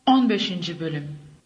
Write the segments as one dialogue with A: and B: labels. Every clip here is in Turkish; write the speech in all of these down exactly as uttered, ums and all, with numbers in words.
A: on beşinci Bölüm.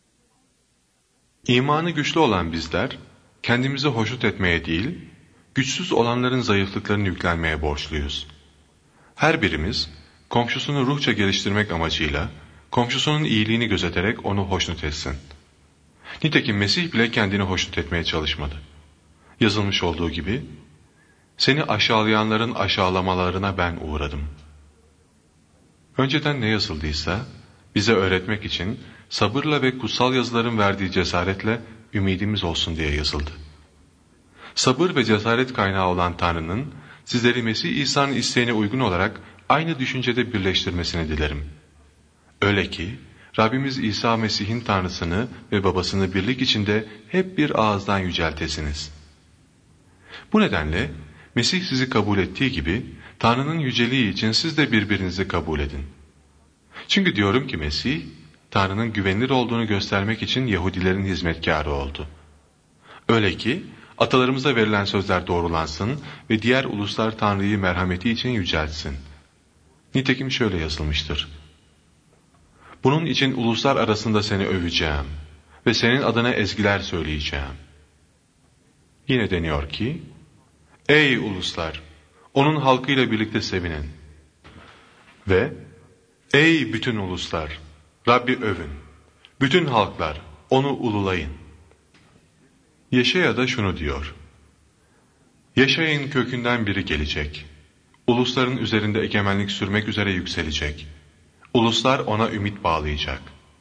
B: İmanı güçlü olan bizler, kendimizi hoşnut etmeye değil, güçsüz olanların zayıflıklarını yüklenmeye borçluyuz. Her birimiz, komşusunu ruhça geliştirmek amacıyla, komşusunun iyiliğini gözeterek onu hoşnut etsin. Nitekim Mesih bile kendini hoşnut etmeye çalışmadı. Yazılmış olduğu gibi, seni aşağılayanların aşağılamalarına ben uğradım. Önceden ne yazıldıysa, bize öğretmek için sabırla ve kutsal yazıların verdiği cesaretle ümidimiz olsun diye yazıldı. Sabır ve cesaret kaynağı olan Tanrı'nın sizleri Mesih İsa'nın isteğine uygun olarak aynı düşüncede birleştirmesini dilerim. Öyle ki Rabbimiz İsa Mesih'in Tanrısını ve babasını birlik içinde hep bir ağızdan yüceltesiniz. Bu nedenle Mesih sizi kabul ettiği gibi Tanrı'nın yüceliği için siz de birbirinizi kabul edin. Çünkü diyorum ki Mesih, Tanrı'nın güvenilir olduğunu göstermek için Yahudilerin hizmetkarı oldu. Öyle ki atalarımıza verilen sözler doğrulansın ve diğer uluslar Tanrı'yı merhameti için yüceltsin. Nitekim şöyle yazılmıştır. Bunun için uluslar arasında seni öveceğim ve senin adına ezgiler söyleyeceğim. Yine deniyor ki, ey uluslar, onun halkıyla birlikte sevinin. Ve ey bütün uluslar, Rabbi övün. Bütün halklar, onu ululayın. Yeşaya da şunu diyor. Yaşayın kökünden biri gelecek. Ulusların üzerinde egemenlik sürmek üzere yükselecek. Uluslar ona ümit bağlayacak.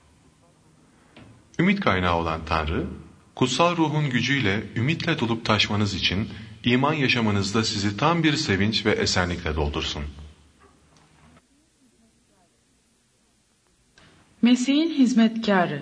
B: Ümit kaynağı olan Tanrı, kutsal ruhun gücüyle ümitle dolup taşmanız için iman yaşamınızda sizi tam bir sevinç ve esenlikle doldursun.
A: Mesih'in hizmetkarı.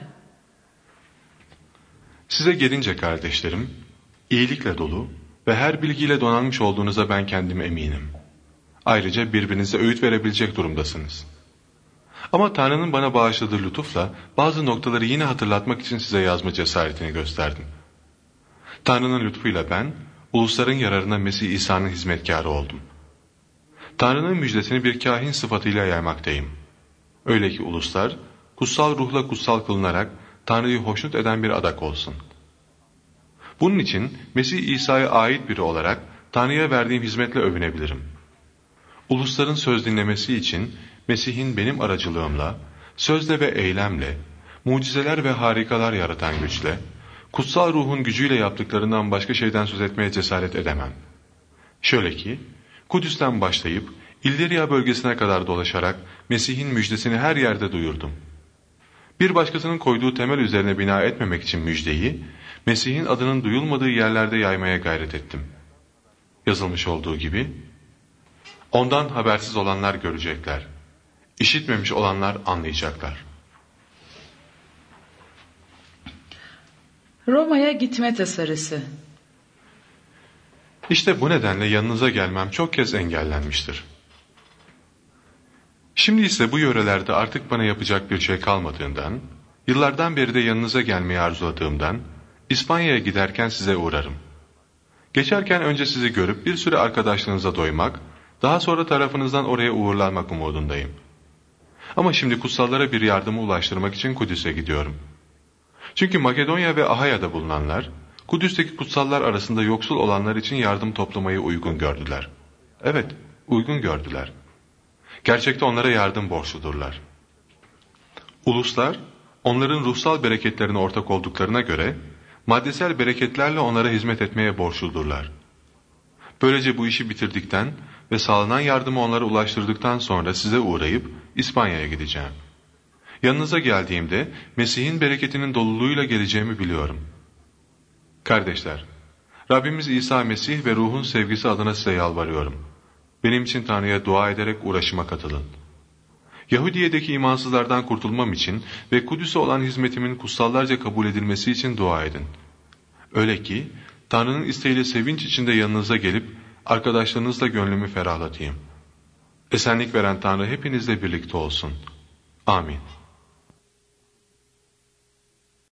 B: Size gelince kardeşlerim, iyilikle dolu ve her bilgiyle donanmış olduğunuza ben kendim eminim. Ayrıca birbirinize öğüt verebilecek durumdasınız. Ama Tanrı'nın bana bağışladığı lütufla bazı noktaları yine hatırlatmak için size yazma cesaretini gösterdim. Tanrı'nın lütfuyla ben, ulusların yararına Mesih İsa'nın hizmetkarı oldum. Tanrı'nın müjdesini bir kahin sıfatıyla yaymaktayım. Öyle ki uluslar, kutsal ruhla kutsal kılınarak Tanrı'yı hoşnut eden bir adak olsun. Bunun için Mesih İsa'ya ait biri olarak Tanrı'ya verdiğim hizmetle övünebilirim. Ulusların söz dinlemesi için Mesih'in benim aracılığımla, sözle ve eylemle, mucizeler ve harikalar yaratan güçle, kutsal ruhun gücüyle yaptıklarından başka şeyden söz etmeye cesaret edemem. Şöyle ki, Kudüs'ten başlayıp İlliriya bölgesine kadar dolaşarak Mesih'in müjdesini her yerde duyurdum. Bir başkasının koyduğu temel üzerine bina etmemek için müjdeyi, Mesih'in adının duyulmadığı yerlerde yaymaya gayret ettim. Yazılmış olduğu gibi, ondan habersiz olanlar görecekler, işitmemiş olanlar anlayacaklar.
A: Roma'ya gitme tasarısı.
B: İşte bu nedenle yanınıza gelmem çok kez engellenmiştir. Şimdi ise bu yörelerde artık bana yapacak bir şey kalmadığından, yıllardan beri de yanınıza gelmeyi arzuladığımdan, İspanya'ya giderken size uğrarım. Geçerken önce sizi görüp bir süre arkadaşlığınıza doymak, daha sonra tarafınızdan oraya uğurlanmak umudundayım. Ama şimdi kutsallara bir yardımı ulaştırmak için Kudüs'e gidiyorum. Çünkü Makedonya ve Ahaya'da bulunanlar, Kudüs'teki kutsallar arasında yoksul olanlar için yardım toplamayı uygun gördüler. Evet, uygun gördüler. Gerçekte onlara yardım borçludurlar. Uluslar, onların ruhsal bereketlerine ortak olduklarına göre, maddesel bereketlerle onlara hizmet etmeye borçludurlar. Böylece bu işi bitirdikten ve sağlanan yardımı onlara ulaştırdıktan sonra size uğrayıp İspanya'ya gideceğim. Yanınıza geldiğimde Mesih'in bereketinin doluluğuyla geleceğimi biliyorum. Kardeşler, Rabbimiz İsa Mesih ve ruhun sevgisi adına size yalvarıyorum. Benim için Tanrı'ya dua ederek uğraşıma katılın. Yahudiye'deki imansızlardan kurtulmam için ve Kudüs'e olan hizmetimin kutsallarca kabul edilmesi için dua edin. Öyle ki Tanrı'nın isteğiyle sevinç içinde yanınıza gelip arkadaşlarınızla gönlümü ferahlatayım. Esenlik veren Tanrı hepinizle birlikte olsun. Amin.